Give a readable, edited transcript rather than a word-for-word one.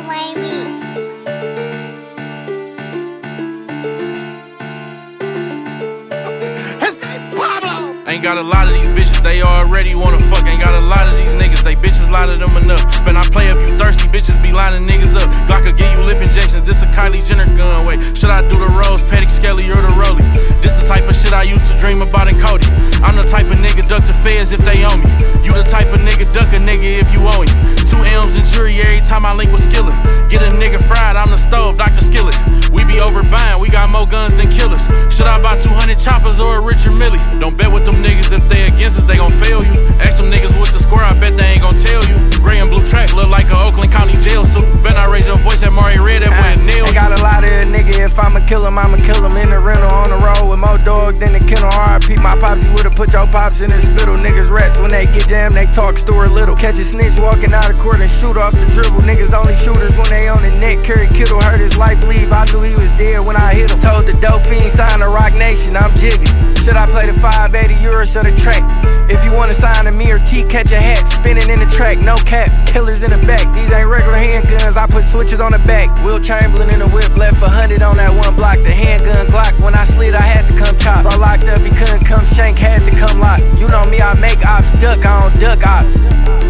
Lil Wayne beat. Ain't got a lot of these bitches, they already wanna fuck. Ain't got a lot of these niggas, they bitches line of them enough. But I play if you thirsty, bitches be lining niggas up. Glock could give you lip injections, this a Kylie Jenner gun. Wait, should I do the Rose, Petty, Skelly, or the Rollie? This the type of shit I used to dream about in Cody. I'm the type of nigga duck the feds if they owe me. You the type of nigga duck a nigga if you owe him. 2 M's in jury every time I link with Skillet. Get a nigga fried, I'm the stove, Dr. Skillet. We be overbuying, we got more guns than killers. Should I buy 200 choppers or a Richard Millie? Don't bet with them niggas, if they against us, they gon' fail you. Ask them niggas what's the score, I bet they ain't gon' tell you. Gray and blue track look like a Oakland County jail suit. Bet I raise your voice at Maury Red, that boy nail you. Ain't got a lot of a nigga, if I'ma kill him in the rental on the road with more dog than the kennel. R.I.P. my pops, you would've put your pops in the spittle. Niggas rats when they get jammed, they talk Stuart Little. Catch a snitch walking out of court and shoot off the dribble. Niggas only shooters when they on the neck. Kerry Kittle heard his life leave, I knew he was dead when I hit him. Told the dope fiend sign the Rock Nation, I'm jigging. Should I play the 580 euros or the track? If you wanna sign to me or T, catch a hat. Spinning in the track, no cap, killers in the back. These ain't regular handguns, I put switches on the back. Will Chamberlain in the whip, left 100 on that one block. The handgun Glock, when I slid I had to come chop. Bro locked up, he couldn't come shank, had to come lock. You know me, I make ops duck, I don't duck ops.